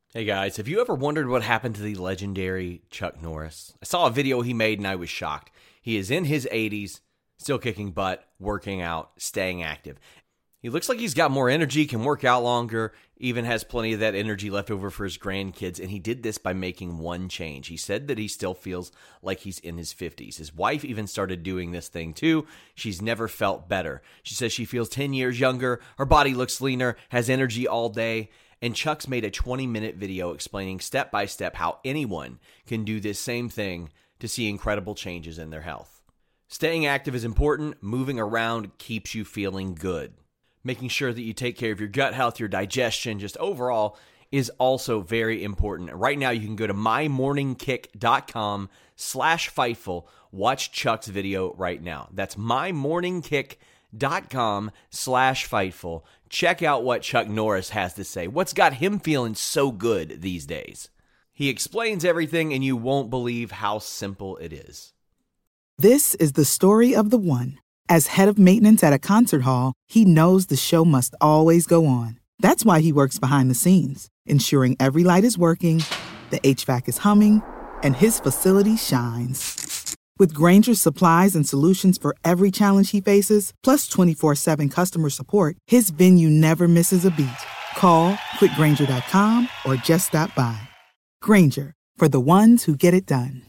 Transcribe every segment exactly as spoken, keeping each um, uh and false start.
Hey guys, have you ever wondered what happened to the legendary Chuck Norris? I saw a video he made and I was shocked. He is in his eighties, still kicking butt, working out, staying active. He looks like he's got more energy, can work out longer, even has plenty of that energy left over for his grandkids, and he did this by making one change. He said that he still feels like he's in his fifties. His wife even started doing this thing too. She's never felt better. She says she feels ten years younger, her body looks leaner, has energy all day. And Chuck's made a twenty-minute video explaining step by step how anyone can do this same thing to see incredible changes in their health. Staying active is important. Moving around keeps you feeling good. Making sure that you take care of your gut health, your digestion, just overall is also very important. Right now, you can go to mymorningkick.com slash Fightful. Watch Chuck's video right now. That's mymorningkick.com slash Fightful. Check out what Chuck Norris has to say. What's got him feeling so good these days? He explains everything, and you won't believe how simple it is. This is the story of the one. As head of maintenance at a concert hall, he knows the show must always go on. That's why he works behind the scenes, ensuring every light is working, the H V A C is humming, and his facility shines. With Grainger's supplies and solutions for every challenge he faces, plus twenty-four seven customer support, his venue never misses a beat. Call quick grainger dot com or just stop by. Grainger, for the ones who get it done.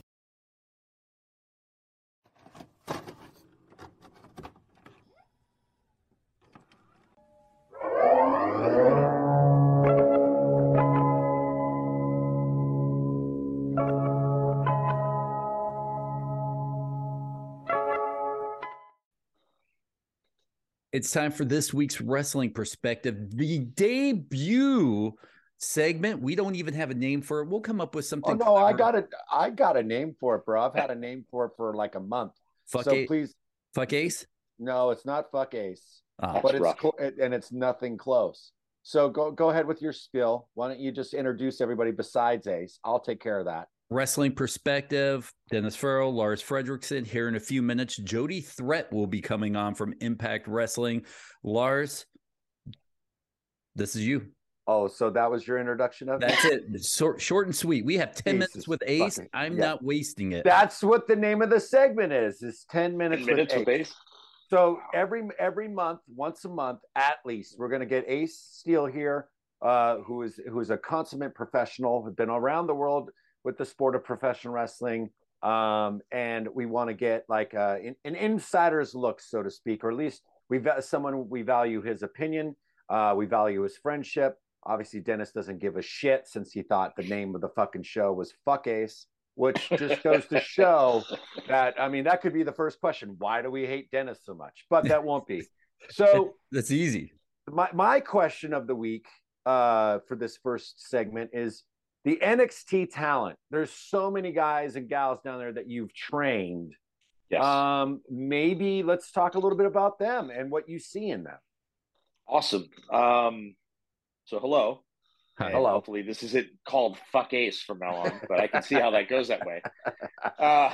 It's time for this week's Wrestling Perspective, the debut segment. We don't even have a name for it. We'll come up with something. Oh no, clever. I got it. I got a name for it, bro. I've had a name for it for like a month. Fuck so Ace? please, fuck Ace. No, it's not fuck Ace, oh, but it's cl- and it's nothing close. So go go ahead with your spiel. Why don't you just introduce everybody besides Ace? I'll take care of that. Wrestling Perspective, Dennis Farrell, Lars Fredrickson. Here in a few minutes, Jody Threat will be coming on from Impact Wrestling. Lars, this is you. Oh, so that was your introduction of That's it. it. Short, short and sweet. We have ten Jesus minutes with Ace. Fucking, I'm yeah. not wasting it. That's what the name of the segment is. Is ten minutes, ten minutes with, with Ace. Ace. So every every month, once a month at least, we're going to get Ace Steele here, uh, who is who is a consummate professional, has been around the world with the sport of professional wrestling, um, and we want to get like uh, an, an insider's look, so to speak, or at least we someone we value his opinion, uh, we value his friendship. Obviously, Dennis doesn't give a shit since he thought the name of the fucking show was Fuck Ace, which just goes to show that, I mean, that could be the first question. Why do we hate Dennis so much? But that won't be. So that's easy. My my question of the week uh, for this first segment is the N X T talent. There's so many guys and gals down there that you've trained. Yes. Um, maybe let's talk a little bit about them and what you see in them. Awesome. Um, so hello. Hi. Hello. Hopefully this isn't called Fuck Ace from now on, but I can see how that goes that way. Uh,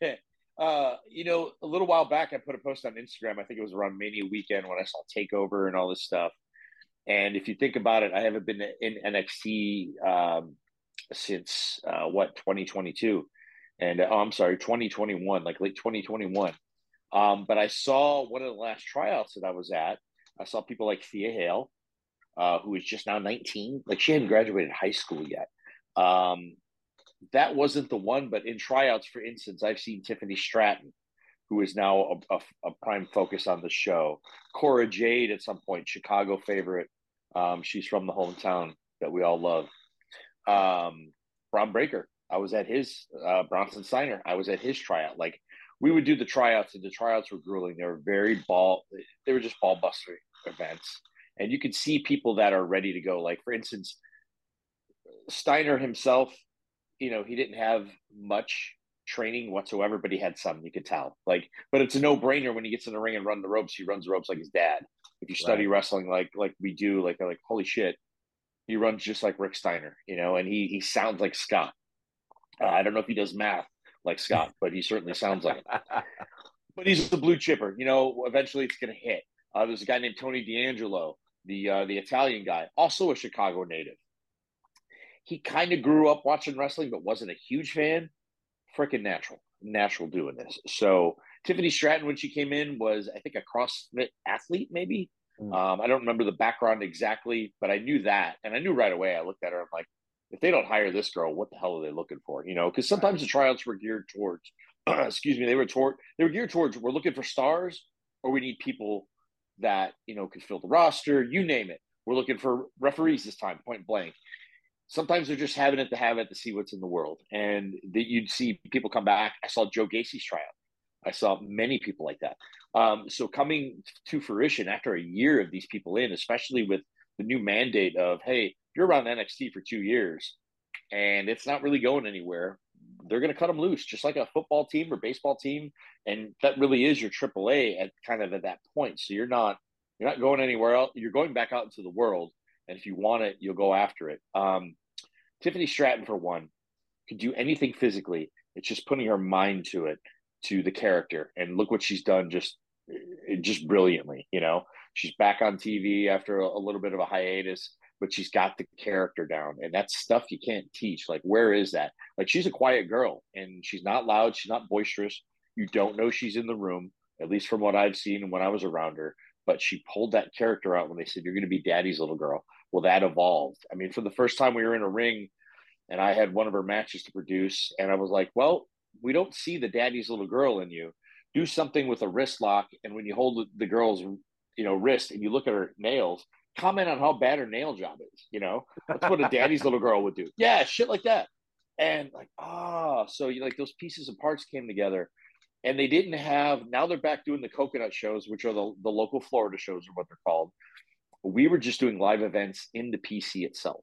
uh, you know, a little while back, I put a post on Instagram. I think it was around Mania weekend when I saw TakeOver and all this stuff. And if you think about it, I haven't been in N X T um, since uh, what twenty twenty-two, and oh, I'm sorry, twenty twenty-one, like late twenty twenty-one. Um, but I saw one of the last tryouts that I was at. I saw people like Thea Hale, uh, who is just now nineteen. Like she hadn't graduated high school yet. Um, that wasn't the one, but in tryouts, for instance, I've seen Tiffany Stratton, who is now a, a, a prime focus on the show. Cora Jade at some point, Chicago favorite. Um, she's from the hometown that we all love. Um, Bron Breakker, I was at his, uh, Bronson Steiner, I was at his tryout. Like we would do the tryouts, and the tryouts were grueling. They were very ball, they were just ball buster events. And you could see people that are ready to go. Like for instance, Steiner himself, you know, he didn't have much training whatsoever, but he had some, you could tell. Like, but it's a no-brainer when he gets in the ring and run the ropes. He runs the ropes like his dad. If you study right. wrestling like like we do, like they're like, holy shit, he runs just like Rick Steiner, you know, and he he sounds like Scott. Uh, I don't know if he does math like Scott, but he certainly sounds like it. But he's the blue chipper, you know. Eventually, it's going to hit. Uh, there's a guy named Tony D'Angelo, the uh, the Italian guy, also a Chicago native. he kind of grew up watching wrestling, but wasn't a huge fan. Freaking natural, natural doing this. So Tiffany Stratton, when she came in, was I think a CrossFit athlete, maybe. Mm. Um, I don't remember the background exactly, but I knew that, and I knew right away. I looked at her, I'm like, if they don't hire this girl, what the hell are they looking for? You know, because sometimes the tryouts were geared towards, excuse me, they were toward they were geared towards we're looking for stars, or we need people that you know could fill the roster. You name it. We're looking for referees this time, point blank. Sometimes they're just having it to have it to see what's in the world. And that you'd see people come back. I saw Joe Gacy's tryout. I saw many people like that. Um, so coming to fruition after a year of these people in, especially with the new mandate of, hey, you're around N X T for two years and it's not really going anywhere, they're going to cut them loose, just like a football team or baseball team. And that really is your triple A at kind of at that point. So you're not, you're not going anywhere else. You're going back out into the world. And if you want it, you'll go after it. Um, Tiffany Stratton, for one, could do anything physically. It's just putting her mind to it, to the character. And look what she's done just just brilliantly. You know, she's back on T V after a, a little bit of a hiatus, but she's got the character down. And that's stuff you can't teach. Like, where is that? Like, she's a quiet girl, and she's not loud. She's not boisterous. You don't know she's in the room, at least from what I've seen and when I was around her. But she pulled that character out when they said, you're going to be daddy's little girl. Well, that evolved. I mean, for the first time we were in a ring and I had one of her matches to produce, and I was like, well, we don't see the daddy's little girl in you. Do something with a wrist lock. And when you hold the girl's, you know, wrist and you look at her nails, comment on how bad her nail job is. You know, that's what a daddy's little girl would do. Yeah. Shit like that. And like, ah, oh, so you like those pieces and parts came together. And they didn't have, now they're back doing the coconut shows, which are the, the local Florida shows are what they're called. We were just doing live events in the P C itself.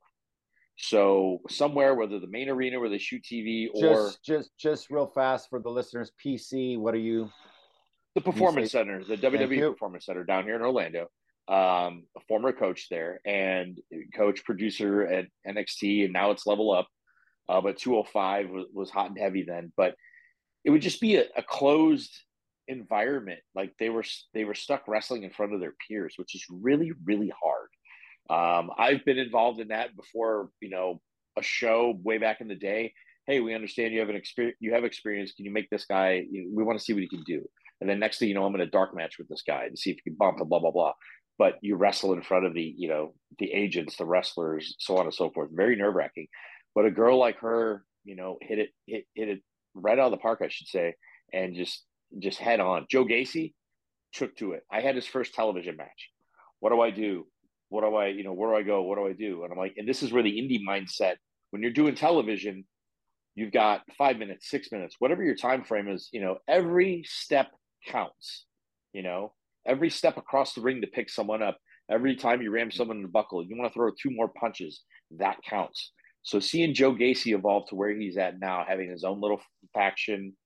So somewhere, whether the main arena where they shoot T V or just just just real fast for the listeners, P C, what are you? The Performance Center, the W W E Performance Center down here in Orlando. Um, a former coach there and coach producer at N X T, and now it's Level Up. Uh, but two oh five was, was hot and heavy then. But it would just be a, a closed environment. Like they were they were stuck wrestling in front of their peers, which is really, really hard. Um, I've been involved in that before, you know, a show way back in the day. Hey, we understand you have an experience, you have experience. Can you make this guy, you know, we want to see what he can do. And then next thing you know, I'm in a dark match with this guy to see if he can bump and blah, blah, blah. But you wrestle in front of the, you know, the agents, the wrestlers, so on and so forth. Very nerve wracking. But a girl like her, you know, hit it, hit, hit it right out of the park, I should say. And just, just head on. Joe Gacy took to it. I had his first television match. What do I do? What do I, you know, where do I go? What do I do? And I'm like, and this is where the indie mindset, when you're doing television, you've got five minutes, six minutes, whatever your time frame is, you know, every step counts, you know, every step across the ring to pick someone up, every time you ram someone in the buckle, you want to throw two more punches, that counts. So seeing Joe Gacy evolve to where he's at now, having his own little faction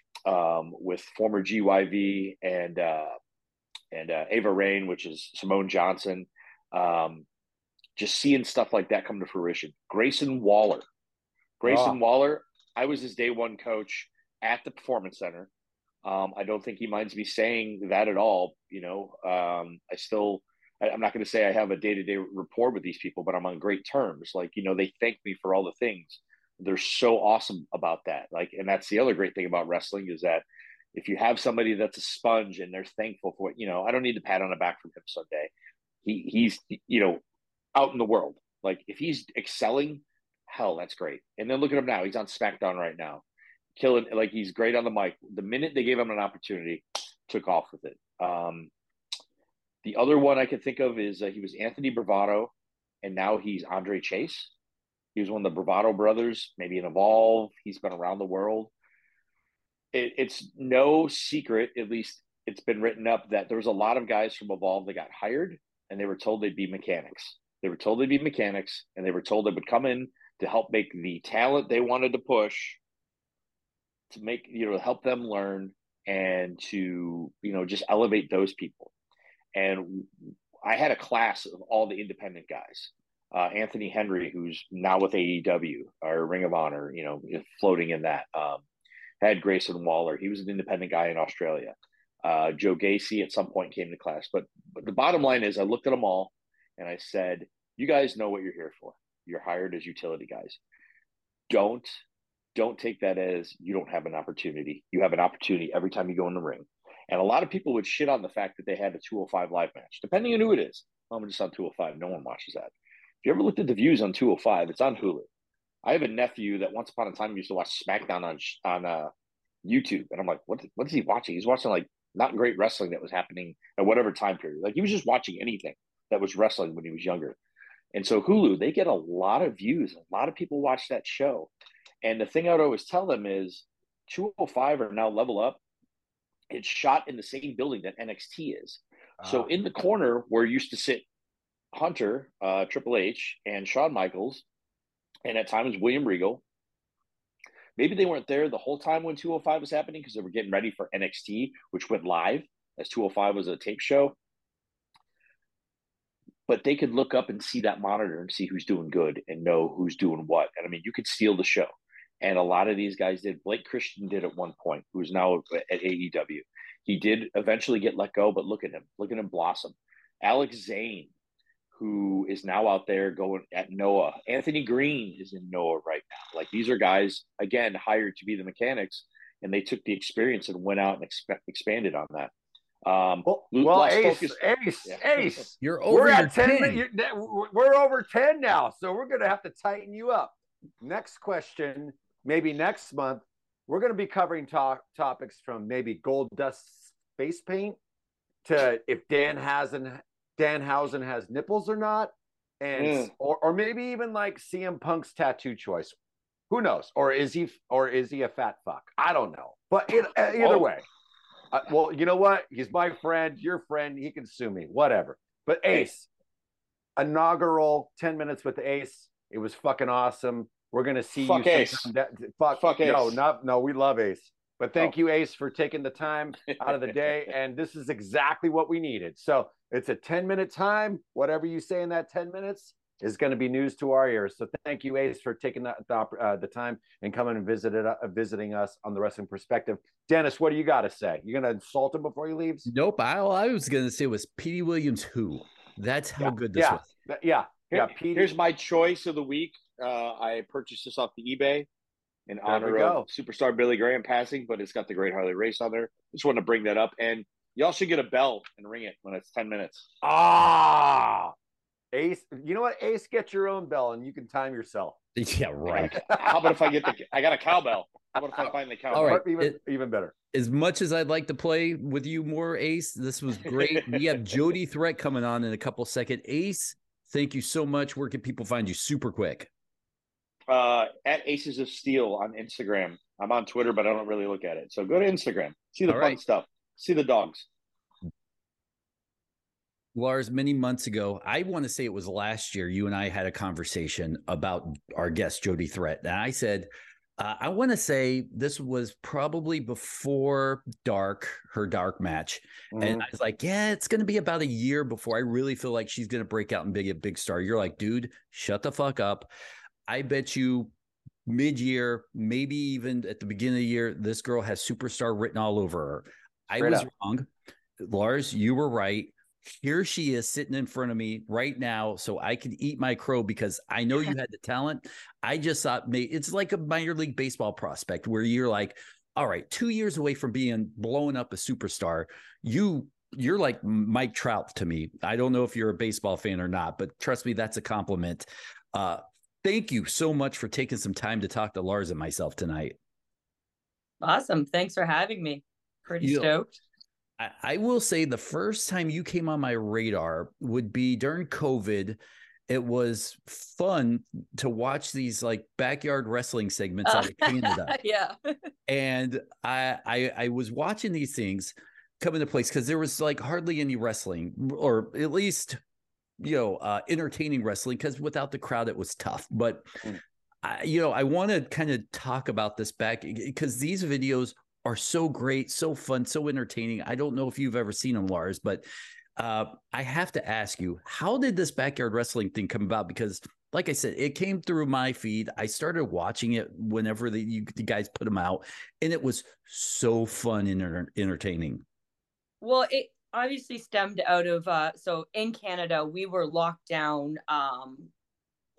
um, with former G Y V and, uh, and uh, Ava Rain, which is Simone Johnson, Um, just seeing stuff like that come to fruition. Grayson Waller. Grayson oh. Waller, I was his day one coach at the Performance Center. Um, I don't think he minds me saying that at all. You know, um, I still, I, I'm not going to say I have a day-to-day rapport with these people, but I'm on great terms. Like, you know, they thank me for all the things. They're so awesome about that. Like, and that's the other great thing about wrestling is that if you have somebody that's a sponge and they're thankful for what, you know, I don't need to pat on the back from him someday. He he's, you know, out in the world. Like if he's excelling, hell, that's great. And then look at him now. He's on SmackDown right now. Killing, like he's great on the mic. The minute they gave him an opportunity, took off with it. Um, the other one I can think of is uh, he was Anthony Bravado, and now he's Andre Chase. He was one of the Bravado brothers, maybe in Evolve. He's been around the world. It, it's no secret, at least it's been written up, that there was a lot of guys from Evolve that got hired, and they were told they'd be mechanics. They were told they'd be mechanics, and they were told they would come in to help make the talent they wanted to push, to make, you know, help them learn and to, you know, just elevate those people. And I had a class of all the independent guys. Uh, Anthony Henry, who's now with A E W or Ring of Honor, you know, floating in that. Um, had Grayson Waller. He was an independent guy in Australia. Uh, Joe Gacy at some point came to class. But, but the bottom line is I looked at them all and I said, you guys know what you're here for. You're hired as utility guys. Don't don't take that as you don't have an opportunity. You have an opportunity every time you go in the ring. And a lot of people would shit on the fact that they had a two oh five live match, depending on who it is. I'm just on two oh five. No one watches that. If you ever looked at the views on two oh five, it's on Hulu. I have a nephew that once upon a time used to watch SmackDown on on uh, YouTube, and I'm like, what? What is he watching? He's watching like not great wrestling that was happening at whatever time period. Like he was just watching anything that was wrestling when he was younger. And so Hulu, they get a lot of views. A lot of people watch that show. And the thing I would always tell them is two oh five are now Level Up. It's shot in the same building that N X T is. Uh, so in the corner where used to sit Hunter, uh, Triple H, and Shawn Michaels, and at times William Regal, maybe they weren't there the whole time when two oh five was happening because they were getting ready for N X T, which went live as two oh five was a tape show. But they could look up and see that monitor and see who's doing good and know who's doing what. And I mean, you could steal the show. And a lot of these guys did. Blake Christian did at one point, who's now at A E W. He did eventually get let go, but look at him. Look at him blossom. Alex Zane, who is now out there going at Noah. Anthony Green is in Noah right now. Like these are guys, again, hired to be the mechanics, and they took the experience and went out and exp- expanded on that. Um, well, well Ace, focus. Ace, yeah. Ace, you're over we're your at ten. ten. You're, we're over ten now, so we're going to have to tighten you up. Next question, maybe next month, we're going to be covering talk, topics from maybe Gold Dust face paint to if Dan Danhausen Danhausen has nipples or not, and mm. or or maybe even like C M Punk's tattoo choice. Who knows? Or is he or is he a fat fuck? I don't know. But it, either oh. way. Uh, well, you know what? He's my friend, your friend. He can sue me, whatever. But Ace, inaugural ten minutes with Ace. It was fucking awesome. We're gonna see fuck you. Ace. That, fuck, fuck no, Ace. not no. We love Ace, but thank oh. you, Ace, for taking the time out of the day. And this is exactly what we needed. So it's a ten minute time. Whatever you say in that ten minutes is going to be news to our ears. So thank you, Ace, for taking the the, uh, the time and coming and visited uh, visiting us on the Wrestling Perspective. Dennis, what do you got to say? You going to insult him before he leaves? Nope. I, all I was going to say was Petey Williams. Who? That's how yeah, good this yeah, was. Yeah, yeah. Here, here's my choice of the week. Uh, I purchased this off the eBay in there honor of superstar Billy Graham passing, but it's got the Great Harley Race on there. Just want to bring that up, and y'all should get a bell and ring it when it's ten minutes. Ah. Ace, you know what? Ace, get your own bell and you can time yourself. Yeah, right. How about if I get the? I got a cowbell. How about if I find the cowbell? All right, even, it, even better. As much as I'd like to play with you more, Ace, this was great. We have Jody Threat coming on in a couple seconds. Ace, thank you so much. Where can people find you? Super quick. Uh, at Aces of Steel on Instagram. I'm on Twitter, but I don't really look at it. So go to Instagram. See the All fun right. stuff. See the dogs. Lars, many months ago, I want to say it was last year, you and I had a conversation about our guest, Jody Threat. And I said, uh, I want to say this was probably before Dark, her Dark match. Mm-hmm. And I was like, yeah, it's going to be about a year before I really feel like she's going to break out and be a big star. You're like, dude, shut the fuck up. I bet you mid-year, maybe even at the beginning of the year, this girl has superstar written all over her. I Straight was up. wrong. Lars, you were right. Here she is sitting in front of me right now so I can eat my crow because I know you had the talent. I just thought it's like a minor league baseball prospect where you're like, all right, two years away from being blowing up a superstar. You, you're like Mike Trout to me. I don't know if you're a baseball fan or not, but trust me, that's a compliment. Uh, thank you so much for taking some time to talk to Lars and myself tonight. Awesome. Thanks for having me. Pretty you stoked. Know, I will say the first time you came on my radar would be during COVID. It was fun to watch these like backyard wrestling segments out of Canada. Yeah. And I, I, I was watching these things come into place because there was like hardly any wrestling, or at least, you know, uh, entertaining wrestling, because without the crowd, it was tough. But, mm. I, you know, I want to kind of talk about this back because these videos are so great, so fun, so entertaining. I don't know if you've ever seen them, Lars, but uh, I have to ask you, how did this backyard wrestling thing come about? Because like I said, it came through my feed. I started watching it whenever the, you, the guys put them out, and it was so fun and enter- entertaining. Well, it obviously stemmed out of, uh, so in Canada, we were locked down um,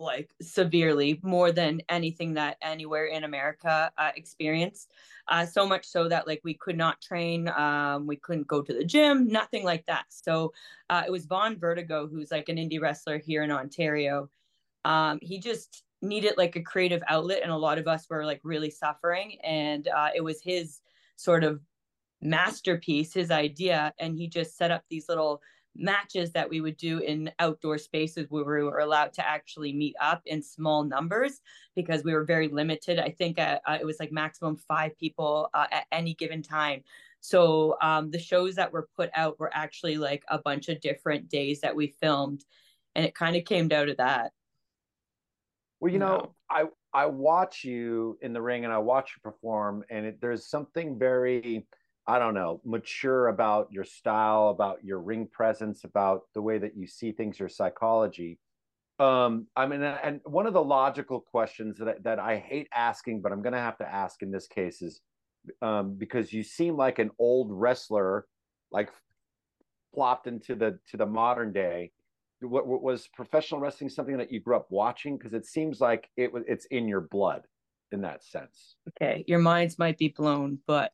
like severely, more than anything that anywhere in America uh, experienced. Uh, so much so that like we could not train, um, we couldn't go to the gym, nothing like that. So uh, it was Vaughn Vertigo, who's like an indie wrestler here in Ontario. Um, he just needed like a creative outlet, and a lot of us were like really suffering. And uh, it was his sort of masterpiece, his idea, and he just set up these little matches that we would do in outdoor spaces where we were allowed to actually meet up in small numbers because we were very limited. I think uh, uh, it was like maximum five people uh, at any given time. So um, the shows that were put out were actually like a bunch of different days that we filmed, and it kind of came out of that. Well, you know, No. I I watch you in the ring and I watch you perform, and it, there's something very, I don't know, mature about your style, about your ring presence, about the way that you see things, your psychology. Um, I mean, and one of the logical questions that I, that I hate asking, but I'm going to have to ask in this case is, um, because you seem like an old wrestler, like plopped into the to the modern day. What, what was professional wrestling something that you grew up watching? Because it seems like it was it's in your blood in that sense. Okay, your minds might be blown, but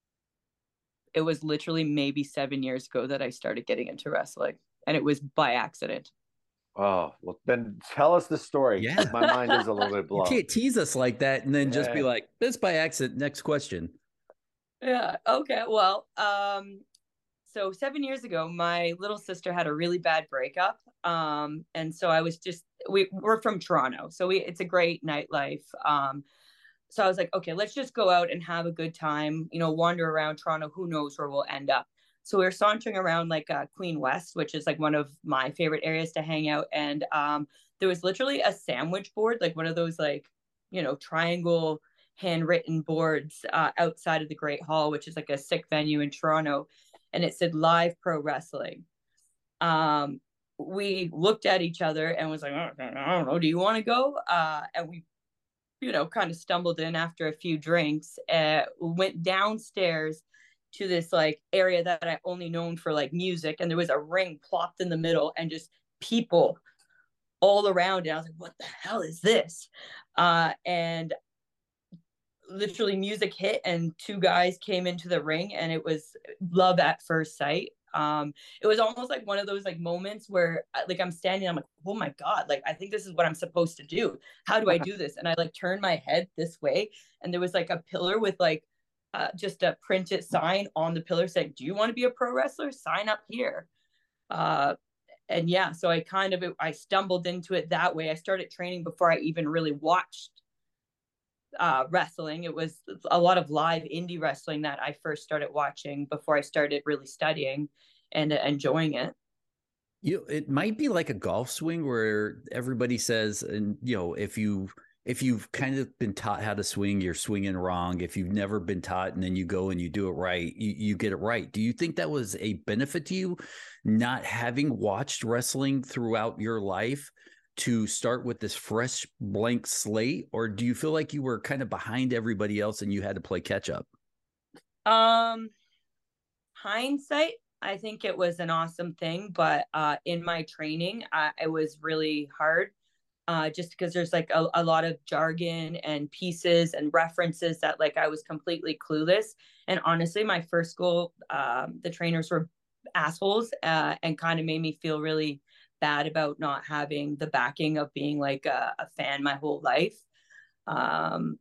it was literally maybe seven years ago that I started getting into wrestling, and it was by accident. Oh, well, then tell us the story. Yeah. My mind is a little bit You blown. can't tease us like that and then just be Yeah. like, this by accident. Next question. Yeah. Okay. Well, um, so seven years ago, my little sister had a really bad breakup. Um, and so I was just we we're from Toronto, so we it's a great nightlife. Um, so I was like, okay, let's just go out and have a good time, you know, wander around Toronto. Who knows where we'll end up? So we were sauntering around like uh, Queen West, which is like one of my favorite areas to hang out. And um, there was literally a sandwich board, like one of those like, you know, triangle handwritten boards uh, outside of the Great Hall, which is like a sick venue in Toronto. And it said live pro wrestling. Um, we looked at each other and was like, oh, I don't know, do you want to go? Uh, and we you know, kind of stumbled in after a few drinks, uh, went downstairs to this like area that I only known for like music. And there was a ring plopped in the middle and just people all around. And I was like, what the hell is this? Uh, and literally music hit and two guys came into the ring, and it was love at first sight. Um, it was almost like one of those like moments where like I'm standing, I'm like, oh my God, like I think this is what I'm supposed to do. How do I do this? And I like turned my head this way, and there was like a pillar with like uh, just a printed sign on the pillar saying, do you want to be a pro wrestler? Sign up here. Uh, and yeah, so I kind of I stumbled into it that way. I started training before I even really watched uh, wrestling. It was a lot of live indie wrestling that I first started watching before I started really studying and uh, enjoying it. You, it might be like a golf swing where everybody says, and you know, if you if you've kind of been taught how to swing, you're swinging wrong. If you've never been taught and then you go and you do it right, you, you get it right. Do you think that was a benefit to you, not having watched wrestling throughout your life, to start with this fresh blank slate? Or do you feel like you were kind of behind everybody else and you had to play catch up? Um, hindsight, I think it was an awesome thing, but uh, in my training, uh, it was really hard. Uh, just because there's like a, a lot of jargon and pieces and references that like I was completely clueless. And honestly, my first school, um, the trainers were assholes uh, and kind of made me feel really bad about not having the backing of being like a, a fan my whole life. Um,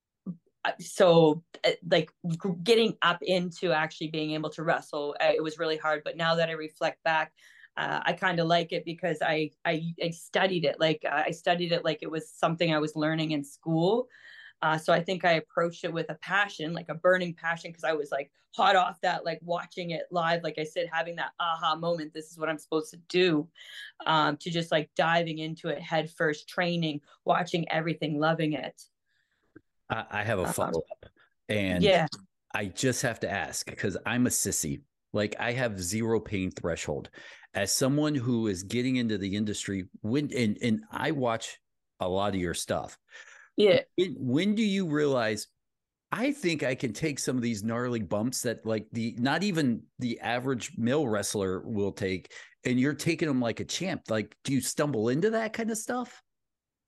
so like getting up into actually being able to wrestle, it was really hard. But now that I reflect back, uh, I kind of like it because I, I, I studied it. Like uh, I studied it like it was something I was learning in school. Uh, so I think I approached it with a passion, like a burning passion, because I was like hot off that, like watching it live, like I said, having that aha moment, this is what I'm supposed to do, um, to just like diving into it head first, training, watching everything, loving it. I, I have a follow up, um, and yeah, I just have to ask because I'm a sissy. Like I have zero pain threshold. As someone who is getting into the industry, when and, and I watch a lot of your stuff. Yeah. When, when do you realize, I think I can take some of these gnarly bumps that like the not even the average male wrestler will take, and you're taking them like a champ? Like, do you stumble into that kind of stuff?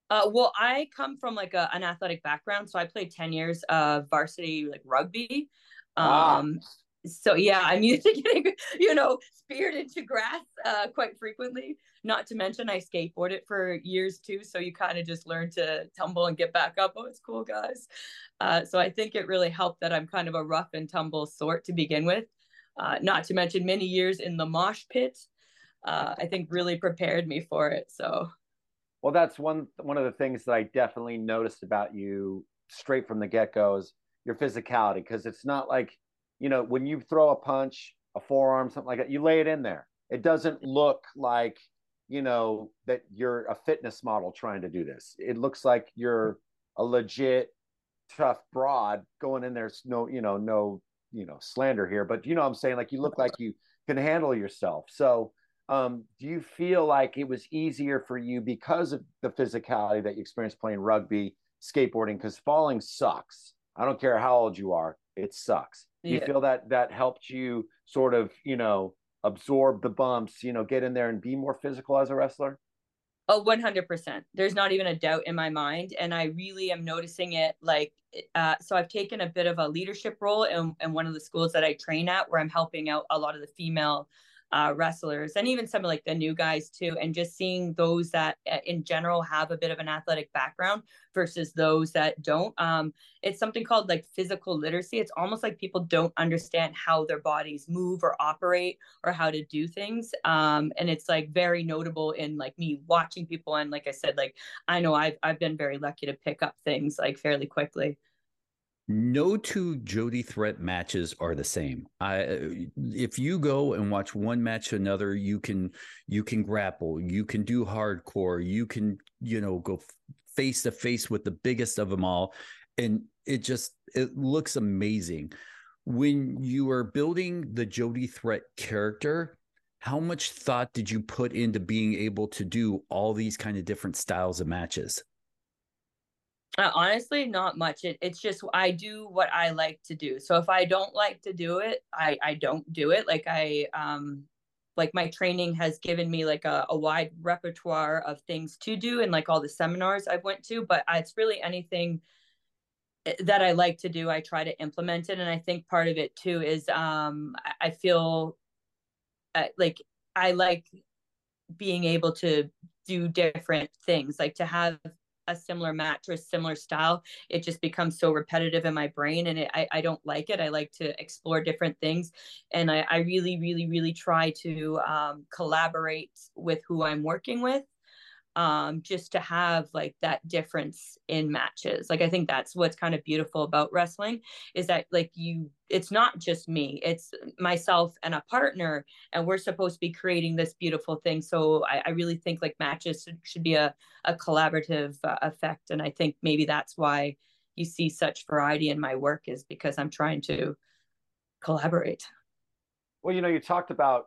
Uh, well, I come from like a, an athletic background, so I played ten years of varsity like rugby. Ah, Um, so yeah, I'm used to getting, you know, speared into grass uh, quite frequently. Not to mention I skateboarded for years too, so you kind of just learn to tumble and get back up. Oh, it's cool, guys. Uh, so I think it really helped that I'm kind of a rough and tumble sort to begin with. Uh, not to mention many years in the mosh pit. Uh, I think really prepared me for it. So. well, that's one one of the things that I definitely noticed about you straight from the get go is your physicality, because it's not like, you know, when you throw a punch, a forearm, something like that, you lay it in there. It doesn't look like, you know, that you're a fitness model trying to do this. It looks like you're a legit tough broad going in there. No, you know, no, you know, slander here, but you know what I'm saying? Like you look like you can handle yourself. So um, do you feel like it was easier for you because of the physicality that you experienced playing rugby, skateboarding? Because falling sucks. I don't care how old you are, it sucks. Do you Yeah. feel that that helped you sort of, you know, absorb the bumps, you know, get in there and be more physical as a wrestler? Oh, one hundred percent. There's not even a doubt in my mind. And I really am noticing it like, uh, so I've taken a bit of a leadership role in, in one of the schools that I train at, where I'm helping out a lot of the female uh, wrestlers and even some of like the new guys too. And just seeing those that uh, in general have a bit of an athletic background versus those that don't. Um, it's something called like physical literacy. It's almost like people don't understand how their bodies move or operate or how to do things. Um, and it's like very notable in like me watching people. And like I said, like I know I've I've been very lucky to pick up things like fairly quickly. No two Jody Threat matches are the same. I, if you go and watch one match to another, you can you can grapple, you can do hardcore, you can you know go face to face with the biggest of them all, and it just it looks amazing. When you are building the Jody Threat character, how much thought did you put into being able to do all these kind of different styles of matches? Uh, honestly, not much. It, it's just I do what I like to do. So if I don't like to do it, I I don't do it. Like I um like my training has given me like a, a wide repertoire of things to do and like all the seminars I've went to, but I, it's really anything eh, that I like to do, I try to implement it. And I think part of it too is um I I feel uh, like I like being able to do different things, like to have a similar match or a similar style. It just becomes so repetitive in my brain, and it, I, I don't like it. I like to explore different things, and I, I really, really, really try to um, collaborate with who I'm working with, um, just to have like that difference in matches. Like I think that's what's kind of beautiful about wrestling is that like you, it's not just me, it's myself and a partner, and we're supposed to be creating this beautiful thing. So I, I really think like matches should, should be a, a collaborative uh, effect, and I think maybe that's why you see such variety in my work is because I'm trying to collaborate. Well, you know, you talked about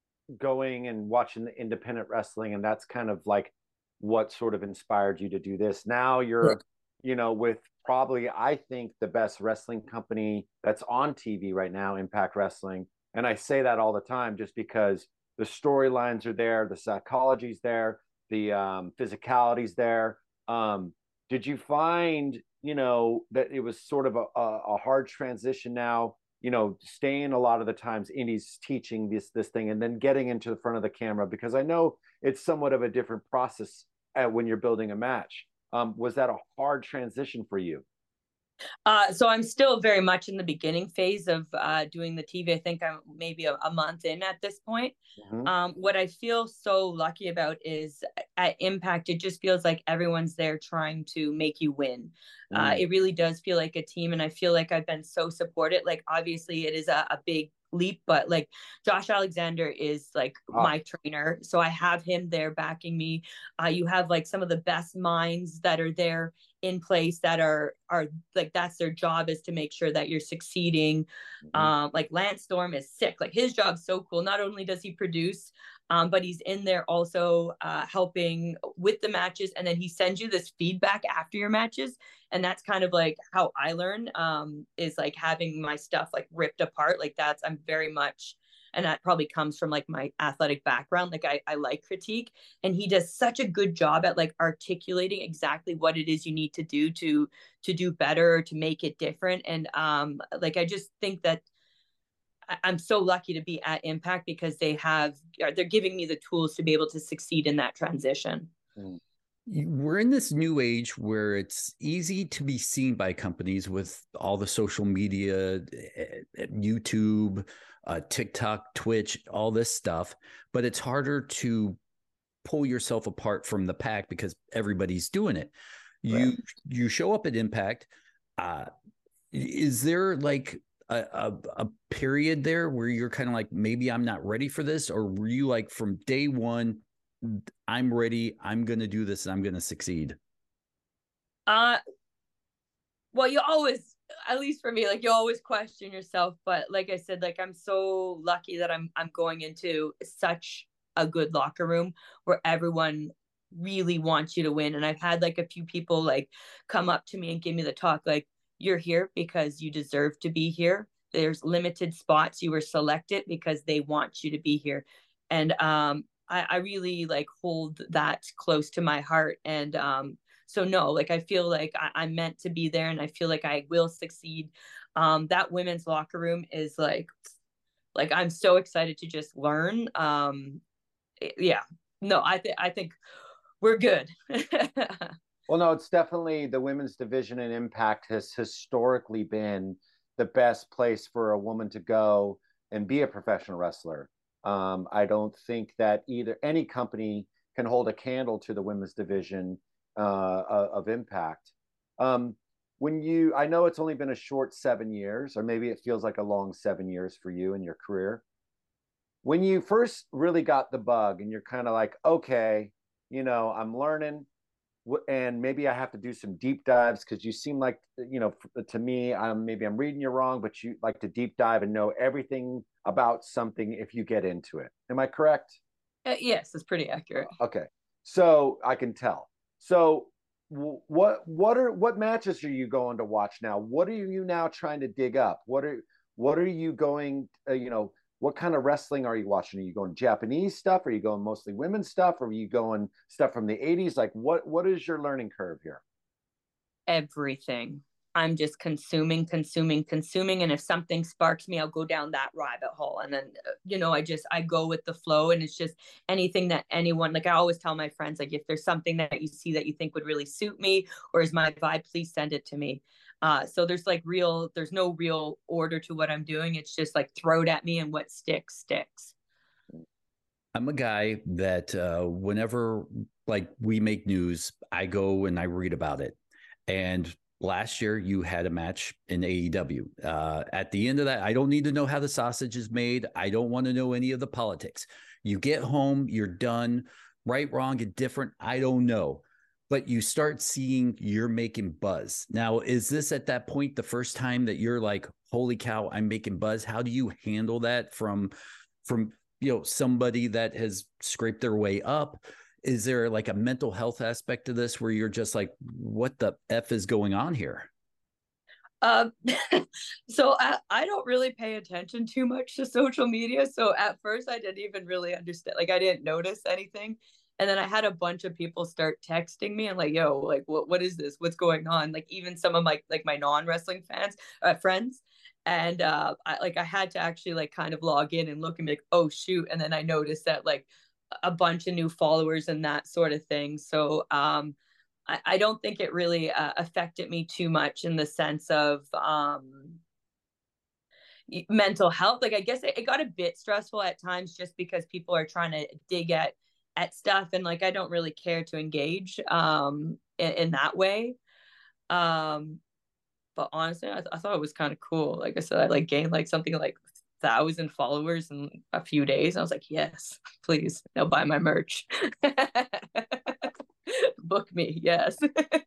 going and watching the independent wrestling, and that's kind of like what sort of inspired you to do this. Now you're, you know, with probably, I think, the best wrestling company that's on T V right now, Impact Wrestling. And I say that all the time just because the storylines are there, the psychology's there, the um, physicality's there. Um, did you find, you know, that it was sort of a, a, a hard transition now, you know, staying a lot of the times Indy's teaching this this thing and then getting into the front of the camera? Because I know it's somewhat of a different process at, when you're building a match. Um, was that a hard transition for you? Uh, so I'm still very much in the beginning phase of uh, doing the T V. I think I'm maybe a, a month in at this point. Mm-hmm. Um, what I feel so lucky about is at Impact, it just feels like everyone's there trying to make you win. Mm. Uh, it really does feel like a team. And I feel like I've been so supported. Like, obviously, it is a, a big leap, but like Josh Alexander is like Ah. my trainer. So I have him there backing me. Uh, you have like some of the best minds that are there in place that are are like that's their job, is to make sure that you're succeeding. Mm-hmm. Um like Lance Storm is sick, like his job's so cool. Not only does he produce, um but he's in there also uh helping with the matches, and then he sends you this feedback after your matches. And that's kind of like how I learn, um is like having my stuff like ripped apart. Like that's I'm very much and that probably comes from like my athletic background. Like I, I like critique, and he does such a good job at like articulating exactly what it is you need to do to to do better, to make it different. And um like I just think that I'm so lucky to be at Impact because they have, they're giving me the tools to be able to succeed in that transition. We're in this new age where it's easy to be seen by companies with all the social media, YouTube, uh, TikTok, Twitch, all this stuff, but it's harder to pull yourself apart from the pack because everybody's doing it. You, right. You show up at Impact. Uh, is there like A, a, a period there where you're kind of like, maybe I'm not ready for this? Or were you like from day one, I'm ready, I'm going to do this, and I'm going to succeed? Uh, well, you always, at least for me, like you always question yourself. But like I said, like I'm so lucky that I'm, I'm going into such a good locker room where everyone really wants you to win. And I've had like a few people like come up to me and give me the talk, like, you're here because you deserve to be here. There's limited spots. You were selected because they want you to be here. And um, I, I really like hold that close to my heart. And um, so no, like I feel like I, I'm meant to be there, and I feel like I will succeed. Um, that women's locker room is like, like I'm so excited to just learn. Um, yeah, no, I think I think we're good. Well, no, it's definitely the women's division in Impact has historically been the best place for a woman to go and be a professional wrestler. Um, I don't think that either any company can hold a candle to the women's division uh, of Impact. Um, when you, I know it's only been a short seven years, or maybe it feels like a long seven years for you in your career. When you first really got the bug and you're kind of like, okay, you know, I'm learning, and maybe I have to do some deep dives because you seem like, you know, to me, I'm maybe I'm reading you wrong, but you like to deep dive and know everything about something if you get into it. Am I correct? Uh, yes, it's pretty accurate. Okay, so I can tell. So what what are what matches are you going to watch now? What are you now trying to dig up? What are what are you going? Uh, you know. What kind of wrestling are you watching? Are you going Japanese stuff? Are you going mostly women's stuff? Or are you going stuff from the eighties? Like what, what is your learning curve here? Everything. I'm just consuming, consuming, consuming. And if something sparks me, I'll go down that rabbit hole. And then, you know, I just, I go with the flow, and it's just anything that anyone, like I always tell my friends, like, if there's something that you see that you think would really suit me or is my vibe, please send it to me. Uh, so there's like real, there's no real order to what I'm doing. It's just like throw it at me, and what sticks, sticks. I'm a guy that uh, whenever like we make news, I go and I read about it. And last year you had a match in A E W. Uh, at the end of that, I don't need to know how the sausage is made. I don't want to know any of the politics. You get home, you're done. Right, wrong, indifferent, I don't know. But you start seeing you're making buzz. Now, is this at that point the first time that you're like, holy cow, I'm making buzz? How do you handle that from, from, you know, somebody that has scraped their way up? Is there like a mental health aspect to this where you're just like, what the F is going on here? Um, so I, I don't really pay attention too much to social media. So at first I didn't even really understand, like I didn't notice anything. And then I had a bunch of people start texting me and like, yo, like, what, what is this? What's going on? Like even some of my, like my non-wrestling fans, uh, friends. And uh, I, like, I had to actually like kind of log in and look and be like, oh shoot. And then I noticed that like a bunch of new followers and that sort of thing. So um, I, I don't think it really uh, affected me too much in the sense of um, mental health. Like, I guess it, it got a bit stressful at times just because people are trying to dig at at stuff, and like I don't really care to engage um in, in that way. Um but honestly, I, th- I thought it was kind of cool. Like I said, I like gained like something like thousand followers in a few days. I was like, yes, please, now buy my merch. Book me, yes.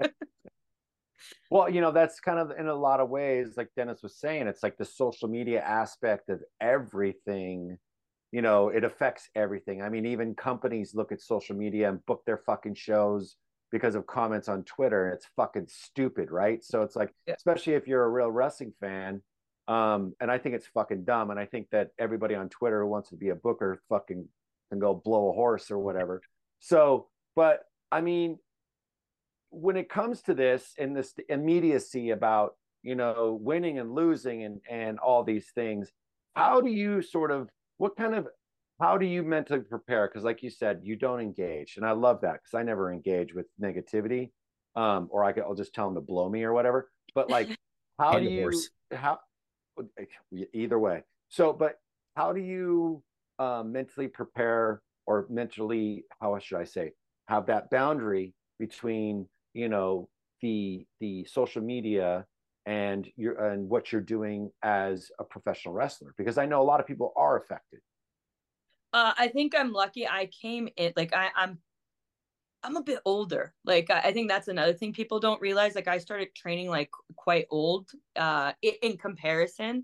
Well, you know, that's kind of in a lot of ways, like Dennis was saying, it's like the social media aspect of everything. You know, it affects everything. I mean, even companies look at social media and book their fucking shows because of comments on Twitter, and it's fucking stupid, right? So it's like, yeah. Especially if you're a real wrestling fan, Um, and I think it's fucking dumb. And I think that everybody on Twitter who wants to be a booker fucking can go blow a horse or whatever. So, but I mean, when it comes to this and this immediacy about, you know, winning and losing and, and all these things, how do you sort of, what kind of, how do you mentally prepare? Because like you said, you don't engage. And I love that because I never engage with negativity. Um, or I could, I'll just tell them to blow me or whatever. But like, how do you, how, either way. So, but how do you uh, mentally prepare or mentally, how should I say, have that boundary between, you know, the, the social media and your, and what you're doing as a professional wrestler? Because I know a lot of people are affected. Uh, I think I'm lucky. I came in, like I, I'm I'm a bit older. Like I, I think that's another thing people don't realize. Like I started training like quite old uh in, in comparison.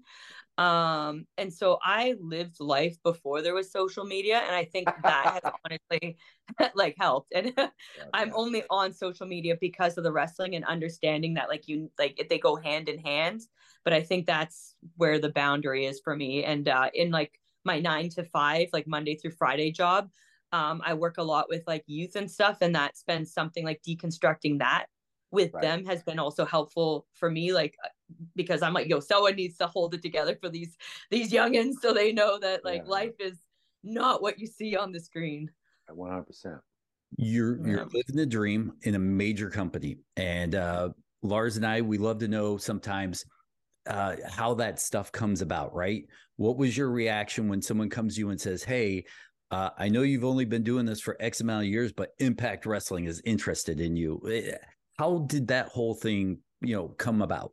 Um and so I lived life before there was social media, and I think that has honestly like helped. And yeah, I'm yeah. only on social media because of the wrestling and understanding that like you like they go hand in hand. But I think that's where the boundary is for me. And uh in like my nine to five, like Monday through Friday job, um, I work a lot with like youth and stuff. And that's been something like deconstructing that with right. them has been also helpful for me. Like, because I'm like, yo, someone needs to hold it together for these, these youngins. So they know that like yeah. life is not what you see on the screen. one hundred percent. You're, you're yeah. living the dream in a major company. And uh, Lars and I, we love to know sometimes uh, how that stuff comes about, right? What was your reaction when someone comes to you and says, hey, uh, I know you've only been doing this for X amount of years, but Impact Wrestling is interested in you. How did that whole thing, you know, come about?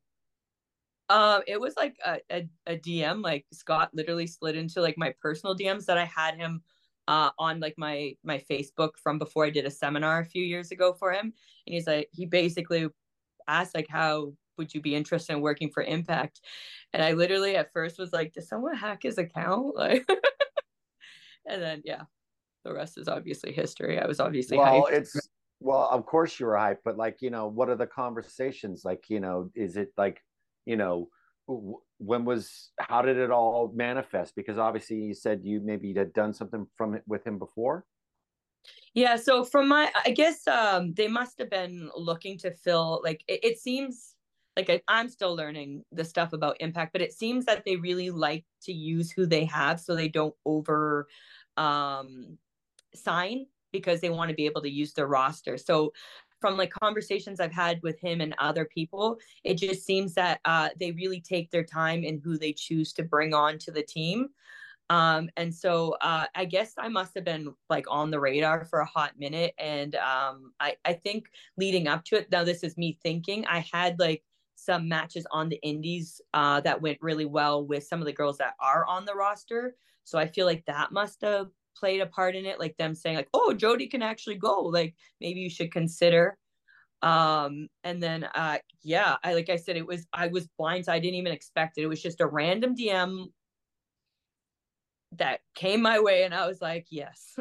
Um, it was like a, a, a D M, like Scott literally slid into like my personal D Ms that I had him uh, on like my, my Facebook from before I did a seminar a few years ago for him. And he's like, he basically asked like, how would you be interested in working for Impact? And I literally at first was like, did someone hack his account? Like, and then, yeah, the rest is obviously history. I was obviously well, hyped. it's, well, of course you were hyped, but like, you know, what are the conversations? Like, you know, is it like, you know, when was, how did it all manifest? Because obviously you said you maybe had done something from it with him before. Yeah. So from my, I guess um, they must have been looking to fill, like, it, it seems like I, I'm still learning the stuff about Impact, but it seems that they really like to use who they have so they don't over um, sign, because they want to be able to use their roster. So from like conversations I've had with him and other people, it just seems that uh, they really take their time in who they choose to bring on to the team. Um, and so uh, I guess I must have been like on the radar for a hot minute. And um, I, I think leading up to it, now this is me thinking, I had like some matches on the indies uh, that went really well with some of the girls that are on the roster. So I feel like that must have played a part in it, like them saying like, oh, Jody can actually go, like maybe you should consider. Um and then uh yeah, I like I said, it was I was blindsided. I didn't even expect it. It was just a random D M that came my way, and I was like, yes.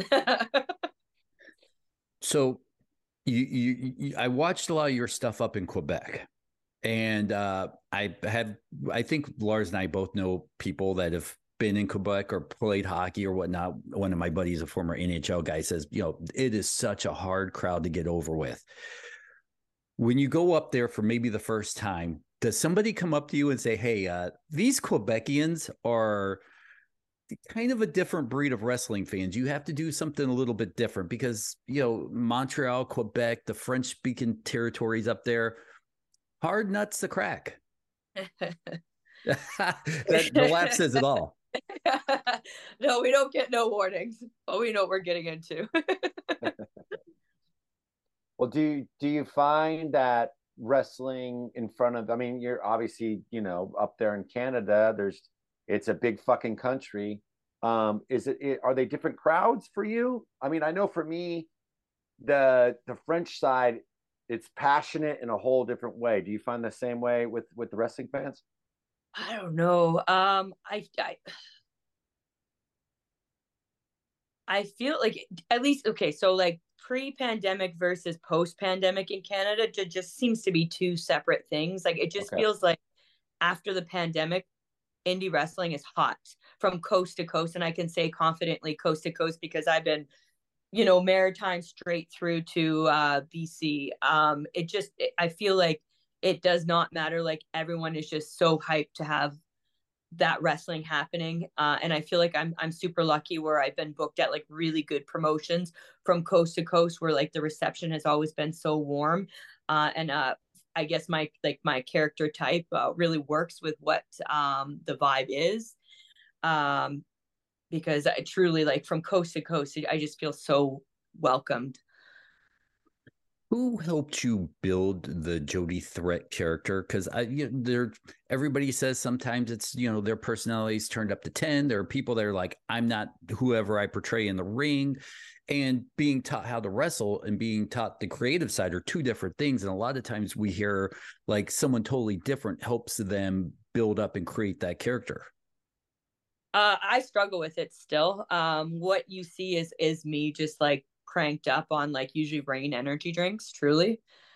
So you, you you I watched a lot of your stuff up in Quebec, and uh I have I think Lars and I both know people that have been in Quebec or played hockey or whatnot. One of my buddies, a former N H L guy, says, you know, it is such a hard crowd to get over with. When you go up there for maybe the first time, does somebody come up to you and say, hey, uh, these Quebecians are kind of a different breed of wrestling fans. You have to do something a little bit different because, you know, Montreal, Quebec, the French speaking territories up there, hard nuts to crack. that, the laugh says it all. No, we don't get no warnings, but we know what we're getting into. Well, do you, do you find that wrestling in front of, I mean, you're obviously, you know, up there in Canada, there's, it's a big fucking country. Um, is it, it, are they different crowds for you? I mean, I know for me, the, the French side, it's passionate in a whole different way. Do you find the same way with, with the wrestling fans? I don't know. Um, I, I, I feel like at least, okay, so like pre-pandemic versus post-pandemic in Canada just, just seems to be two separate things. Like it just okay. feels like after the pandemic, indie wrestling is hot from coast to coast. And I can say confidently coast to coast because I've been, you know, Maritime straight through to uh, B C. Um, it just, it, I feel like it does not matter. Like everyone is just so hyped to have that wrestling happening. Uh, and I feel like I'm, I'm super lucky where I've been booked at like really good promotions from coast to coast where like the reception has always been so warm. Uh, and uh, I guess my, like my character type uh, really works with what um, the vibe is. Um, because I truly like from coast to coast, I just feel so welcomed. Who helped you build the Jody Threat character? Because I, you know, there, everybody says sometimes it's, you know, their personalities turned up to ten. There are people that are like, I'm not whoever I portray in the ring, and being taught how to wrestle and being taught the creative side are two different things. And a lot of times we hear like someone totally different helps them build up and create that character. Uh, I struggle with it still. Um, what you see is is me just like cranked up on like usually Rain energy drinks, truly.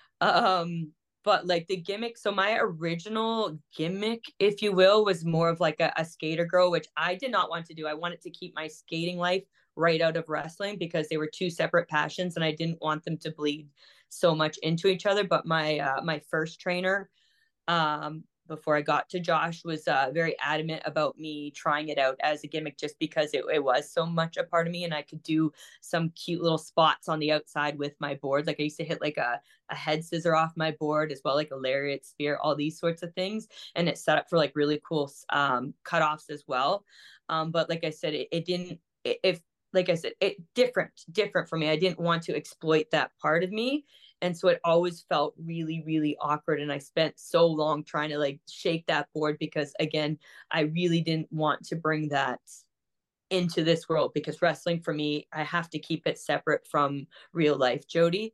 Um, but like the gimmick, so my original gimmick, if you will, was more of like a, a skater girl, which I did not want to do. I wanted to keep my skating life right out of wrestling because they were two separate passions and I didn't want them to bleed so much into each other. But my uh, my first trainer, um, before I got to Josh, was uh, very adamant about me trying it out as a gimmick just because it, it was so much a part of me and I could do some cute little spots on the outside with my board. Like I used to hit like a, a head scissor off my board as well, like a lariat spear, all these sorts of things. And it's set up for like really cool um, cutoffs as well. Um, but like I said, it, it didn't, it, if like I said, it different, different for me. I didn't want to exploit that part of me. And so it always felt really, really awkward. And I spent so long trying to like shake that board because again, I really didn't want to bring that into this world because wrestling for me, I have to keep it separate from real life Jody.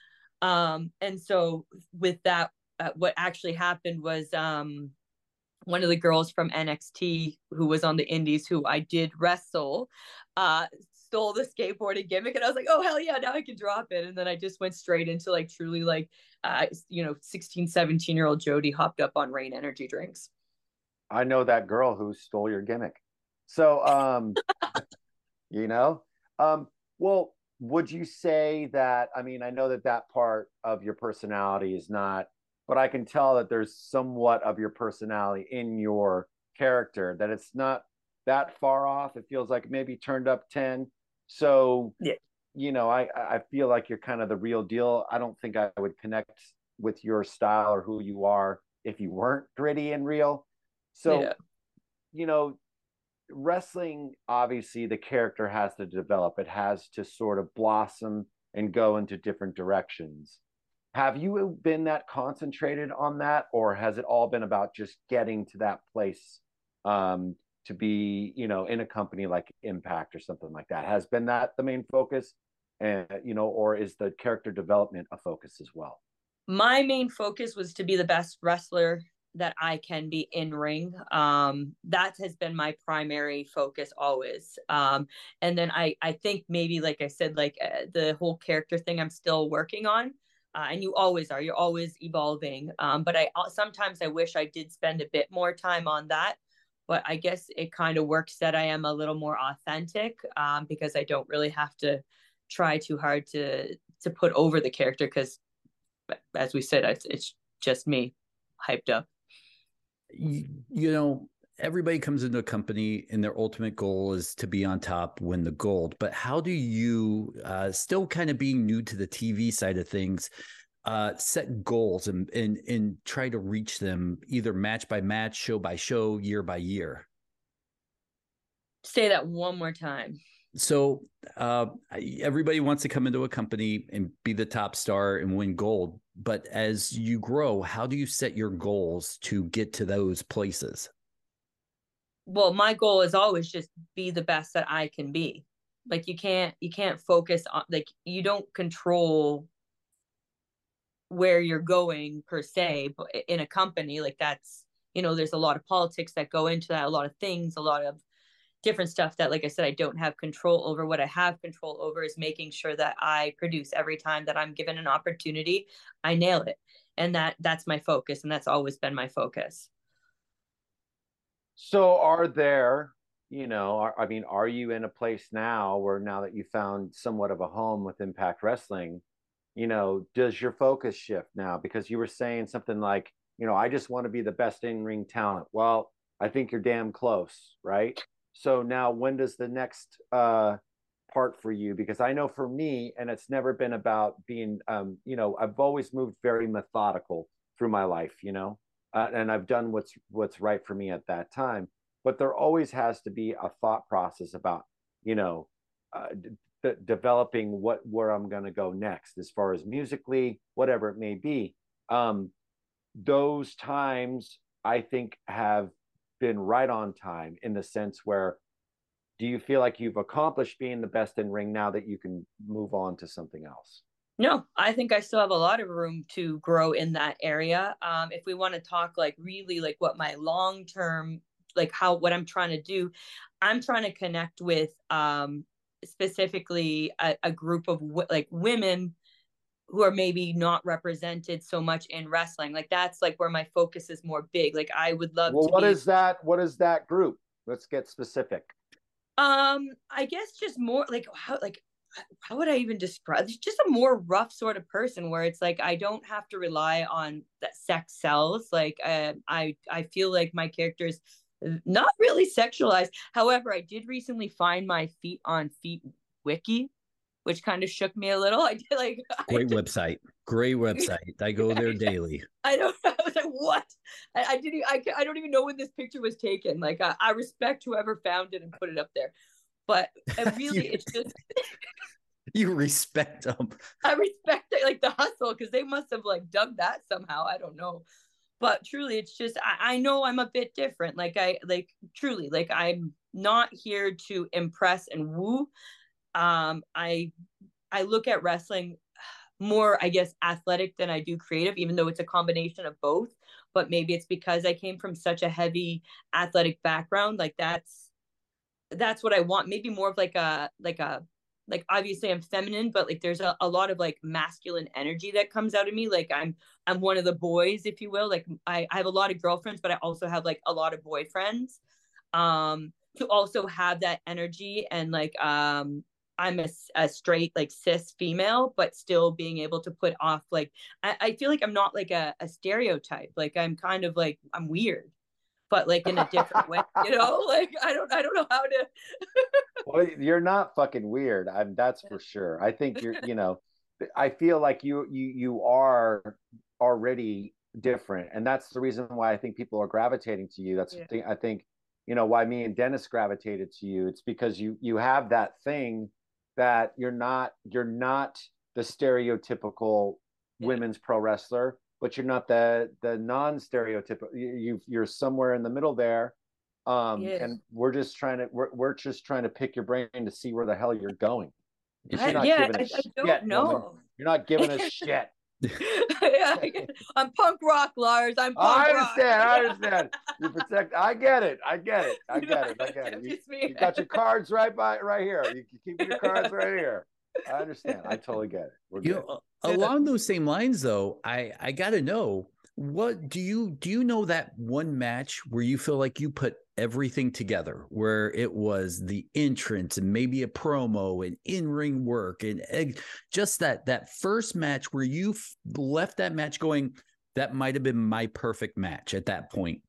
Um, and so with that, uh, what actually happened was um, one of the girls from N X T who was on the indies, who I did wrestle, uh, stole the skateboarding gimmick. And I was like, oh, hell yeah, now I can drop it. And then I just went straight into like truly like, uh, you know, sixteen, seventeen year old Jody hopped up on Rain energy drinks. I know that girl who stole your gimmick. So, um, you know, um, well, would you say that, I mean, I know that that part of your personality is not, but I can tell that there's somewhat of your personality in your character, that it's not that far off. It feels like maybe turned up ten. So, yeah. you know, I, I feel like you're kind of the real deal. I don't think I would connect with your style or who you are if you weren't gritty and real. So, yeah. you know, wrestling, obviously the character has to develop. It has to sort of blossom and go into different directions. Have you been that concentrated on that, or has it all been about just getting to that place um, to be, you know, in a company like Impact or something like that? Has been that the main focus, and you know, or is the character development a focus as well? My main focus was to be the best wrestler that I can be in ring. Um, that has been my primary focus always. Um, and then I, I think maybe, like I said, like uh, the whole character thing I'm still working on. Uh, and you always are, you're always evolving. Um, but I sometimes I wish I did spend a bit more time on that. But I guess it kind of works that I am a little more authentic um, because I don't really have to try too hard to to put over the character because, as we said, it's, it's just me hyped up. You, you know, everybody comes into a company and their ultimate goal is to be on top, win the gold. But how do you, uh, still kind of being new to the T V side of things, uh, set goals and, and, and try to reach them either match by match, show by show, year by year? Say that one more time. So uh, everybody wants to come into a company and be the top star and win gold. But as you grow, how do you set your goals to get to those places? Well, my goal is always just be the best that I can be. Like you can't, you can't focus on, like you don't control where you're going per se, but in a company like that's, you know, there's a lot of politics that go into that, a lot of things, a lot of different stuff that, like I said, I don't have control over. What I have control over is making sure that I produce every time that I'm given an opportunity, I nail it. And that that's my focus. And that's always been my focus. So are there, you know, are, I mean, are you in a place now where now that you found somewhat of a home with Impact Wrestling, you know, does your focus shift now? Because you were saying something like, you know, I just want to be the best in ring talent. Well, I think you're damn close, right? So now when does the next uh, part for you? Because I know for me, and it's never been about being, um, you know, I've always moved very methodical through my life, you know, uh, and I've done what's what's right for me at that time. But there always has to be a thought process about, you know, uh, d- developing what where I'm going to go next, as far as musically, whatever it may be. Um, those times I think have been right on time, in the sense where, do you feel like you've accomplished being the best in ring now that you can move on to something else? No, I think I still have a lot of room to grow in that area. Um, if we want to talk like really like what my long term, like how what I'm trying to do, I'm trying to connect with um, specifically a, a group of w- like women who are maybe not represented so much in wrestling. Like that's like where my focus is more big. Like I would love Well, to what be. is that? What is that group? Let's get specific. Um, I guess just more like how like how would I even describe? It's just a more rough sort of person where it's like I don't have to rely on that sex sells. Like uh, I I feel like my character's not really sexualized. However, I did recently find my Feet on Feet wiki, which kind of shook me a little. I did like Great I website. Great website. I go there daily. I don't know. I was like, what? I, I didn't. I, I don't even know when this picture was taken. Like, I, I respect whoever found it and put it up there, but it really, you, it's just you respect them. I respect it, like the hustle, because they must have like dug that somehow. I don't know, but truly, it's just I, I know I'm a bit different. Like I like truly like I'm not here to impress and woo. Um, I I look at wrestling more, I guess, athletic than I do creative, even though it's a combination of both. But maybe it's because I came from such a heavy athletic background. Like that's that's what I want. Maybe more of like a like a like obviously I'm feminine, but like there's a, a lot of like masculine energy that comes out of me. Like I'm I'm one of the boys, if you will. Like I, I have a lot of girlfriends, but I also have like a lot of boyfriends. Um, to also have that energy and like um I'm a, a straight like cis female, but still being able to put off like I, I feel like I'm not like a, a stereotype. Like I'm kind of like I'm weird, but like in a different way, you know? Like I don't I don't know how to. Well, you're not fucking weird. I'm that's for sure. I think you're, you know, I feel like you you you are already different, and that's the reason why I think people are gravitating to you. That's Yeah. the thing, I think, you know, why me and Dennis gravitated to you. It's because you you have that thing that you're not you're not the stereotypical Yeah. women's pro wrestler, but you're not the the non-stereotypical. You you're somewhere in the middle there. Um, Yeah. and we're just trying to we're, we're just trying to pick your brain to see where the hell you're going, because I, you're not yeah, giving I, a I don't shit, woman. know. You're not giving a shit. Yeah, I'm punk rock, Lars. I'm punk I rock. understand. I Yeah. understand. You protect. I get it. I get it. I You know, get it. I I don't get care it. if You, it's me. you got your cards right by right here. You keep your cards right here. I understand. I totally get it. We're You good. know, along those same lines, though, I I gotta know, what do you do you know that one match where you feel like you put everything together, where it was the entrance and maybe a promo and in-ring work and egg, just that that first match where you f- left that match going, that might have been my perfect match at that point?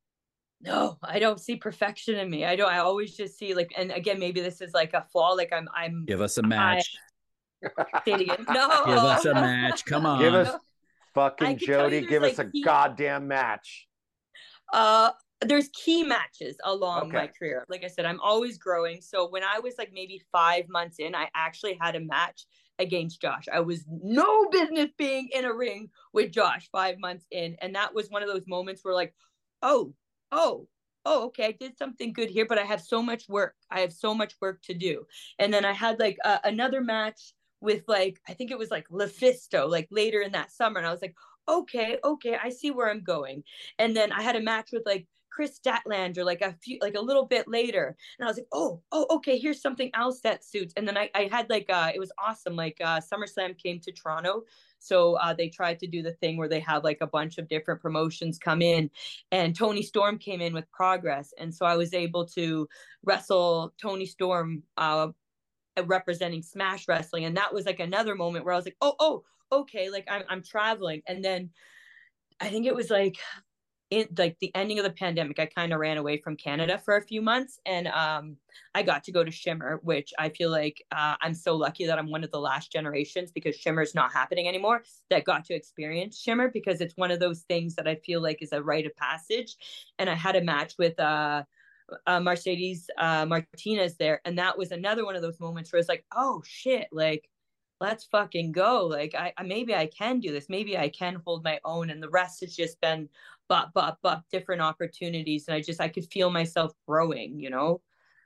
No, I don't see perfection in me. I don't. I always just see like, and again, maybe this is like a flaw. Like I'm, I'm, Give us a I match. say it again. No, Give us a match. Come Give on. us No. I fucking can tell you Jody. there's Give us like a key, goddamn match. uh, there's key matches along my Okay. career. Like I said, I'm always growing. So when I was like maybe five months in, I actually had a match against Josh. I was no business being in a ring with Josh five months in, and that was one of those moments where like, oh, oh, oh, okay, I did something good here, but I have so much work. I have so much work to do. And then I had like uh, another match with like, I think it was like Lufisto, like later in that summer. And I was like, okay, okay, I see where I'm going. And then I had a match with like Chris Statlander, like a few, like a little bit later. And I was like, oh, oh, okay, here's something else that suits. And then I, I had like, uh, it was awesome. Like uh, SummerSlam came to Toronto. So uh, they tried to do the thing where they have like a bunch of different promotions come in, and Tony Storm came in with Progress. And so I was able to wrestle Tony Storm uh, representing Smash Wrestling. And that was like another moment where I was like, oh, oh, okay, like I'm, I'm traveling. And then I think it was like, in like the ending of the pandemic, I kind of ran away from Canada for a few months, and um, I got to go to Shimmer, which I feel like uh, I'm so lucky that I'm one of the last generations, because Shimmer's not happening anymore, that got to experience Shimmer, because it's one of those things that I feel like is a rite of passage. And I had a match with uh, uh, Mercedes uh, Martinez there, and that was another one of those moments where it's like, oh shit, like let's fucking go. Like I, I maybe I can do this. Maybe I can hold my own. And the rest has just been but but but different opportunities. And I just I could feel myself growing, you know.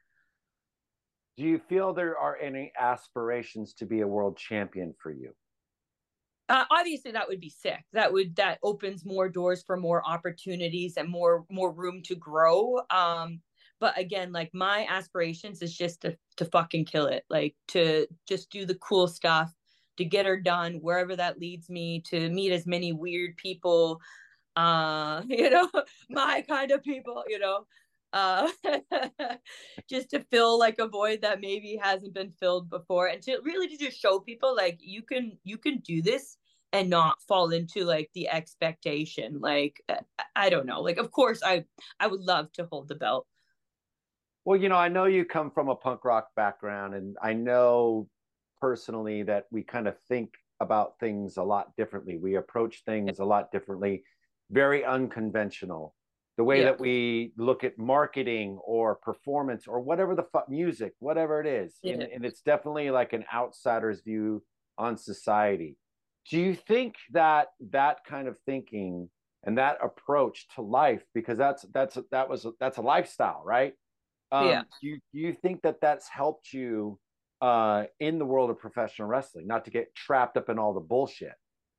Do you feel there are any aspirations to be a world champion for you? Uh, obviously that would be sick. That would that opens more doors for more opportunities and more more room to grow. Um but again, like my aspirations is just to to fucking kill it, like to just do the cool stuff, to get her done wherever that leads me, to meet as many weird people, uh, you know, my kind of people, you know, uh, just to fill like a void that maybe hasn't been filled before, and to really to just show people like you can you can do this and not fall into like the expectation. Like I don't know, like of course I I would love to hold the belt. Well, you know, I know you come from a punk rock background, and I know personally that we kind of think about things a lot differently. We approach things a lot differently, very unconventional. The way yeah. that we look at marketing or performance or whatever the fuck, music, whatever it is. Yeah. And, and it's definitely like an outsider's view on society. Do you think that that kind of thinking and that approach to life, because that's, that's, that was, that's a lifestyle, right? Um, yeah. Do you, do you think that that's helped you uh, in the world of professional wrestling, not to get trapped up in all the bullshit?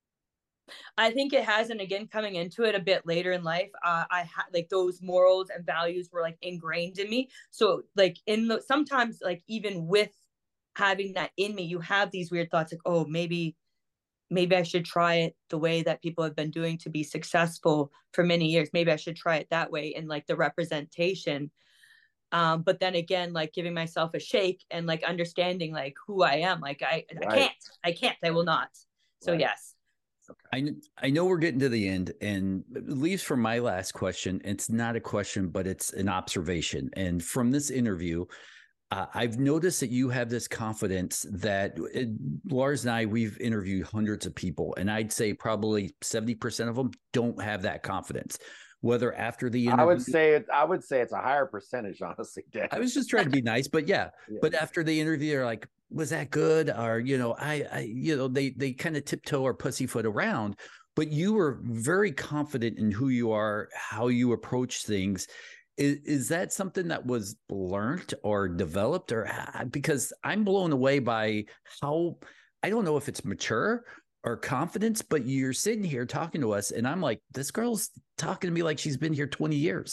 I think it has. And again, coming into it a bit later in life, uh, I had like those morals and values were like ingrained in me. So like in the, sometimes like even with having that in me, you have these weird thoughts like, oh, maybe, maybe I should try it the way that people have been doing to be successful for many years. Maybe I should try it that way in like the representation. Um, but then again, like giving myself a shake and like understanding like who I am. Like I, right. I can't, I can't, I will not. So right. yes. I I know we're getting to the end, and it leaves for my last question. It's not a question, but it's an observation. And from this interview, uh, I've noticed that you have this confidence that it, Lars and I, we've interviewed hundreds of people, and I'd say probably seventy percent of them don't have that confidence. Whether after the interview, I would say it, I would say it's a higher percentage, honestly, Dan. I was just trying to be nice, but yeah. yeah. But after the interview, they're like, was that good? Or, you know, I, I you know, they, they kind of tiptoe or pussyfoot around, but you were very confident in who you are, how you approach things. Is, is that something that was learned or developed, or because I'm blown away by how, I don't know if it's mature or confidence, but you're sitting here talking to us and I'm like, this girl's talking to me like she's been here twenty years.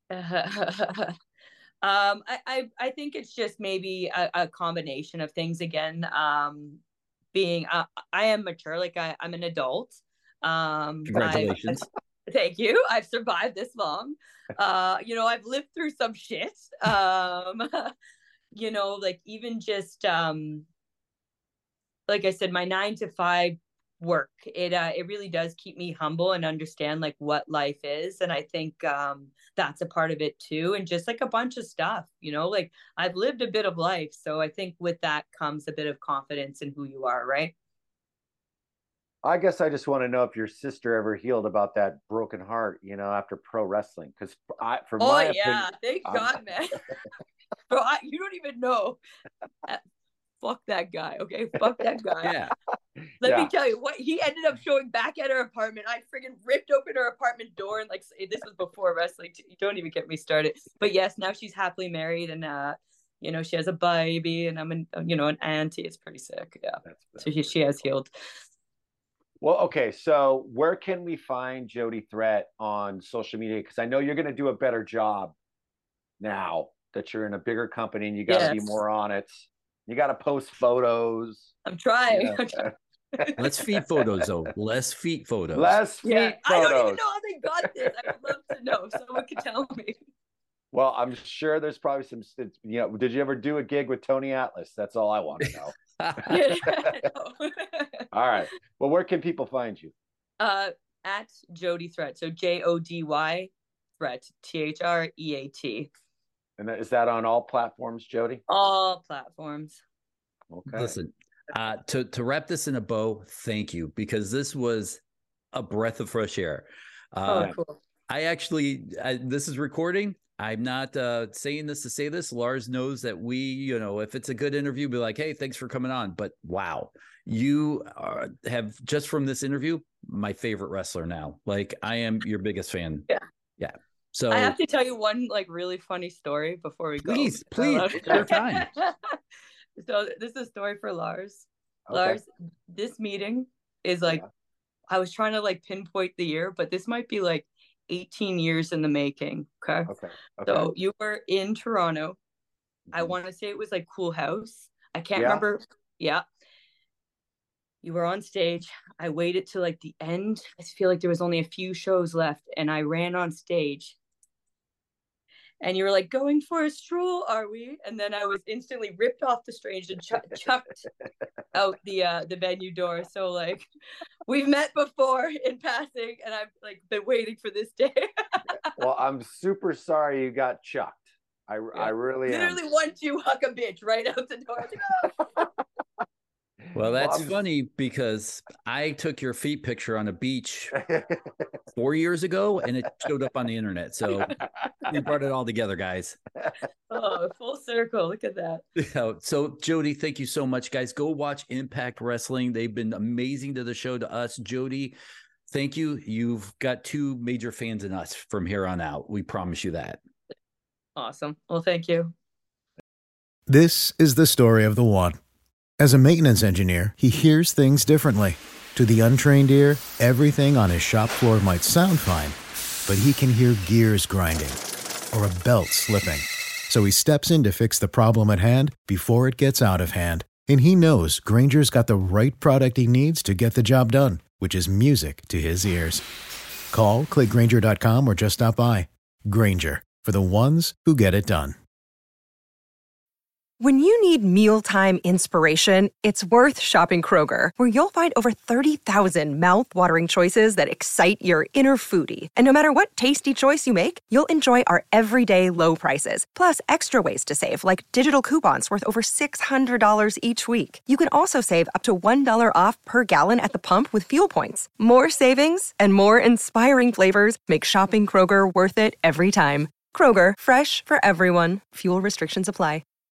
Um, I, I, I think it's just maybe a, a combination of things. Again, um, being, uh, I am mature, like I, I'm an adult. Um, Congratulations. I've, thank you. I've survived this long. Uh, you know, I've lived through some shit. Um, you know, like even just, um, like I said, my nine to five work, it uh it really does keep me humble and understand like what life is. And I think um that's a part of it too, and just like a bunch of stuff, you know, like I've lived a bit of life, so I think with that comes a bit of confidence in who you are, right? I guess I just want to know if your sister ever healed about that broken heart, you know, after pro wrestling, because I for oh my yeah opinion, thank I'm... God, man. Bro, I, you don't even know. Fuck that guy, okay? Fuck that guy. Yeah. Let yeah. me tell you what he ended up showing back at her apartment. I friggin' ripped open her apartment door, and like this was before wrestling. Don't even get me started. But yes, now she's happily married, and uh, you know, she has a baby, and I'm an you know an auntie. It's pretty sick. Yeah. That's so she she has healed. Well, okay. So where can we find Jody Threat on social media? Because I know you're going to do a better job now that you're in a bigger company and you got to yes. be more on it. You got to post photos. I'm trying. You know? I'm trying. Less feet photos, though. Less feet photos. Less feet yeah, photos. I don't even know how they got this. I would love to know. Someone could tell me. Well, I'm sure there's probably some, you know, did you ever do a gig with Tony Atlas? That's all I want to know. yeah, all right. Well, where can people find you? Uh, at Jody Threat. So J O D Y Threat, T H R E A T. And is that on all platforms, Jody? All platforms. Okay. Listen, uh, to, to wrap this in a bow, thank you, because this was a breath of fresh air. Uh, oh, cool. I actually, I, this is recording. I'm not uh, saying this to say this. Lars knows that we, you know, if it's a good interview, be like, hey, thanks for coming on. But wow, you are, have just from this interview, my favorite wrestler now. Like, I am your biggest fan. Yeah. Yeah. So I have to tell you one like really funny story before we go. Please, please, it's your time. So this is a story for Lars. Okay. Lars, this meeting is like, yeah. I was trying to like pinpoint the year, but this might be like eighteen years in the making. Okay. Okay. okay. So you were in Toronto. Mm-hmm. I want to say it was like Cool House. I can't yeah. remember. Yeah. You were on stage. I waited till like the end. I feel like there was only a few shows left, and I ran on stage. And you were like, going for a stroll, are we? And then I was instantly ripped off the stage and ch- chucked out the uh, the venue door. So like, we've met before in passing, and I've like been waiting for this day. Well, I'm super sorry you got chucked. I yeah. I really literally am. one two huck a bitch right out the door. Like, oh. Well, that's well, funny because I took your feet picture on a beach four years ago and it showed up on the internet. So we brought it all together, guys. Oh, full circle. Look at that. Yeah. So, Jody, thank you so much, guys. Go watch Impact Wrestling. They've been amazing to the show, to us. Jody, thank you. You've got two major fans in us from here on out. We promise you that. Awesome. Well, thank you. This is the story of the one. As a maintenance engineer, he hears things differently. To the untrained ear, everything on his shop floor might sound fine, but he can hear gears grinding or a belt slipping. So he steps in to fix the problem at hand before it gets out of hand. And he knows Grainger's got the right product he needs to get the job done, which is music to his ears. Call, click Grainger dot com, or just stop by. Grainger, for the ones who get it done. When you need mealtime inspiration, it's worth shopping Kroger, where you'll find over thirty thousand mouth-watering choices that excite your inner foodie. And no matter what tasty choice you make, you'll enjoy our everyday low prices, plus extra ways to save, like digital coupons worth over six hundred dollars each week. You can also save up to one dollar off per gallon at the pump with fuel points. More savings and more inspiring flavors make shopping Kroger worth it every time. Kroger, fresh for everyone. Fuel restrictions apply.